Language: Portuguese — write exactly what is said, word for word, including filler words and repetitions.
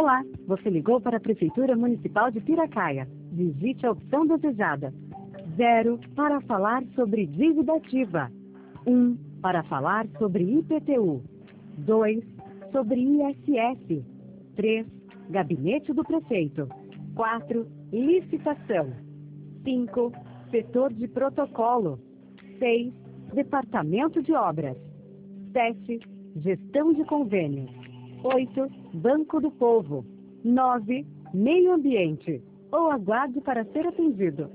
Olá, você ligou para a Prefeitura Municipal de Piracaia. Digite a opção desejada. Zero para falar sobre dívida ativa. Um para falar sobre I P T U. Dois sobre I S S. Três Gabinete do Prefeito. Quatro Licitação. Cinco Setor de Protocolo. Seis Departamento de Obras. Sete Gestão de Convênios. Oito Banco do Povo. Nove Meio Ambiente. Ou aguarde para ser atendido.